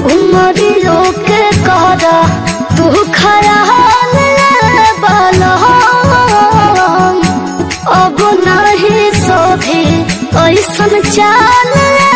उमरियों के करा तू खयाल अब नहीं सोभी ऐसन चाल